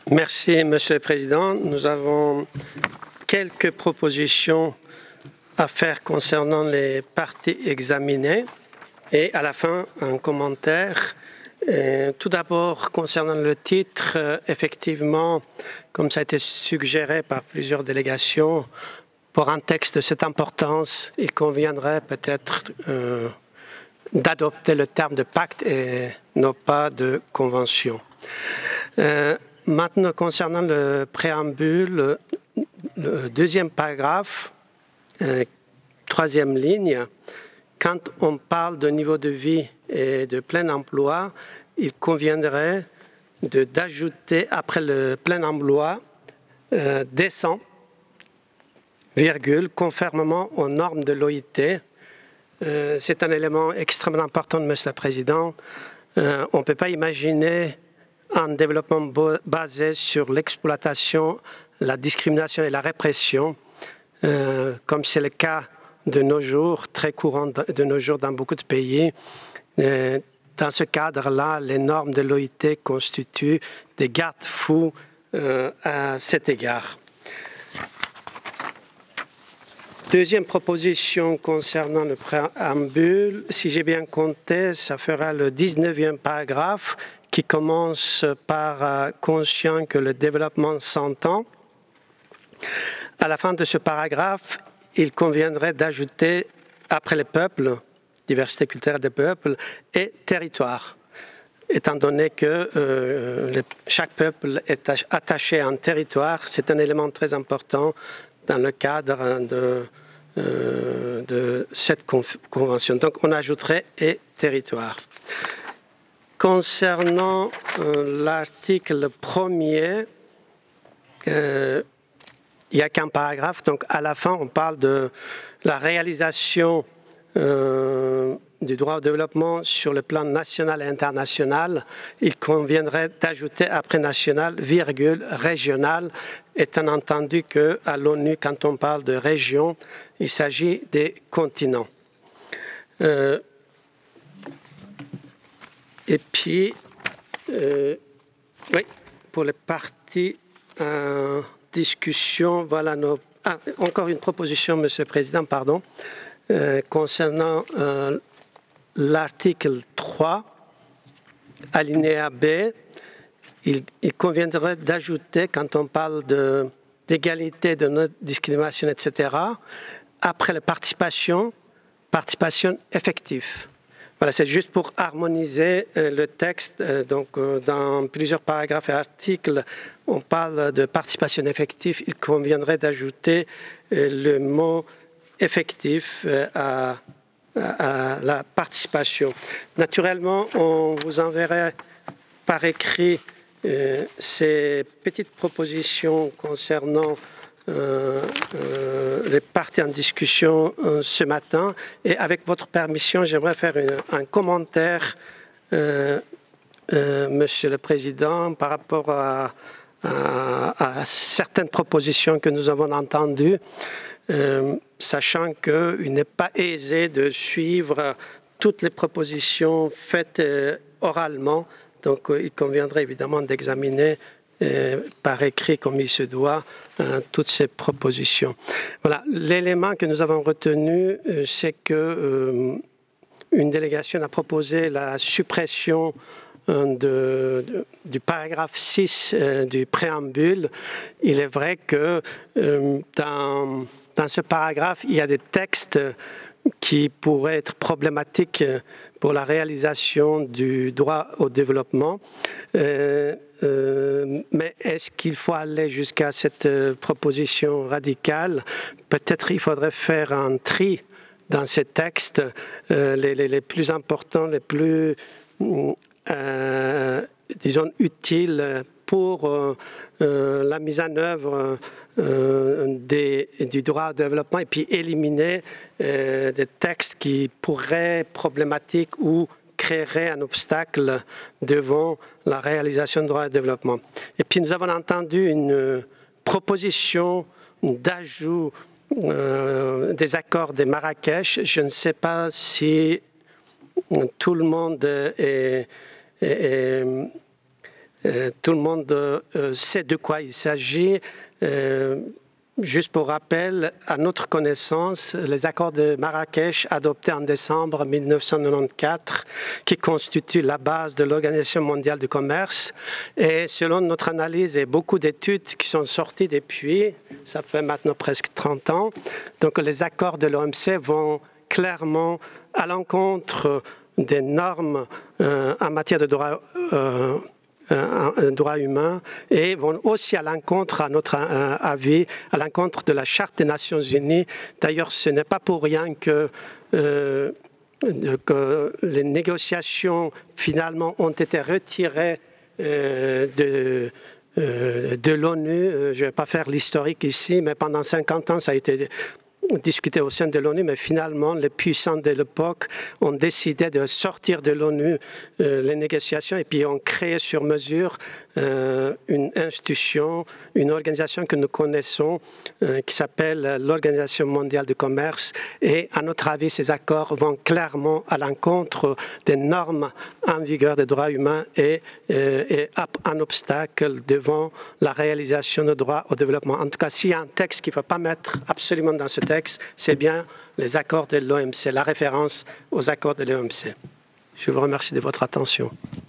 Merci, Monsieur le Président. Nous avons quelques propositions à faire concernant les parties examinées et à la fin, un commentaire. Tout d'abord, concernant le titre, effectivement, comme ça a été suggéré par plusieurs délégations, pour un texte de cette importance, il conviendrait peut-être d'adopter le terme de pacte et non pas de convention. Maintenant, concernant le préambule, le deuxième paragraphe, troisième ligne, quand on parle de niveau de vie et de plein emploi, il conviendrait d'ajouter après le plein emploi décent, virgule, conformément aux normes de l'OIT. C'est un élément extrêmement important, Monsieur le Président. On ne peut pas imaginer un développement basé sur l'exploitation, la discrimination et la répression, comme c'est le cas de nos jours, très courant de nos jours dans beaucoup de pays. Dans ce cadre-là, les normes de l'OIT constituent des garde-fous à cet égard. Deuxième proposition concernant le préambule, si j'ai bien compté, ça fera le 19e paragraphe qui commence par « conscient que le développement s'entend ». À la fin de ce paragraphe, il conviendrait d'ajouter, après les peuples, diversité culturelle des peuples, et territoire, étant donné que chaque peuple est attaché à un territoire, c'est un élément très important dans le cadre de cette convention. Donc on ajouterait « et territoire ». Concernant l'article 1er, il n'y a qu'un paragraphe, donc à la fin on parle de la réalisation du droit au développement sur le plan national et international. Il conviendrait d'ajouter après national, virgule, régional, étant entendu qu'à l'ONU, quand on parle de région, il s'agit des continents. Et puis, oui, pour les parties en discussion, voilà nos... Ah, encore une proposition, Monsieur le Président, pardon, concernant l'article 3, alinéa B, il conviendrait d'ajouter, quand on parle d'égalité, de non-discrimination, etc., après la participation effective. Voilà, c'est juste pour harmoniser le texte. Donc, dans plusieurs paragraphes et articles, on parle de participation effective. Il conviendrait d'ajouter le mot effectif à la participation. Naturellement, on vous enverrait par écrit ces petites propositions concernant les parties en discussion ce matin. Et avec votre permission, j'aimerais faire un commentaire, Monsieur le Président, par rapport à certaines propositions que nous avons entendues, sachant qu'il n'est pas aisé de suivre toutes les propositions faites oralement. Donc, il conviendrait évidemment d'examiner par écrit comme il se doit toutes ces propositions. Voilà, l'élément que nous avons retenu, c'est que une délégation a proposé la suppression du paragraphe 6 du préambule. Il est vrai que dans ce paragraphe, il y a des textes qui pourraient être problématiques pour la réalisation du droit au développement. Mais est-ce qu'il faut aller jusqu'à cette proposition radicale? Peut-être il faudrait faire un tri dans ces textes, les plus importants, les plus, disons, utiles pour la mise en œuvre du droit au développement et puis éliminer des textes qui pourraient être problématiques ou créeraient un obstacle devant la réalisation du droit au développement. Et puis nous avons entendu une proposition d'ajout des accords de Marrakech. Je ne sais pas si tout le monde Tout le monde sait de quoi il s'agit. Juste pour rappel, à notre connaissance, les accords de Marrakech adoptés en décembre 1994, qui constituent la base de l'Organisation mondiale du commerce, et selon notre analyse et beaucoup d'études qui sont sorties depuis, ça fait maintenant presque 30 ans, donc les accords de l'OMC vont clairement à l'encontre des normes en matière de droits humains et vont aussi à l'encontre, à notre avis, à l'encontre de la Charte des Nations Unies. D'ailleurs, ce n'est pas pour rien que les négociations finalement ont été retirées de l'ONU. Je ne vais pas faire l'historique ici, mais pendant 50 ans, ça a été discuté au sein de l'ONU, mais finalement, les puissants de l'époque ont décidé de sortir de l'ONU les négociations et puis ont créé sur mesure une institution, une organisation que nous connaissons qui s'appelle l'Organisation mondiale du commerce. Et à notre avis, ces accords vont clairement à l'encontre des normes en vigueur des droits humains et un obstacle devant la réalisation de droits au développement. En tout cas, s'il y a un texte qu'il ne faut pas mettre absolument dans ce texte, c'est bien les accords de l'OMC, la référence aux accords de l'OMC. Je vous remercie de votre attention.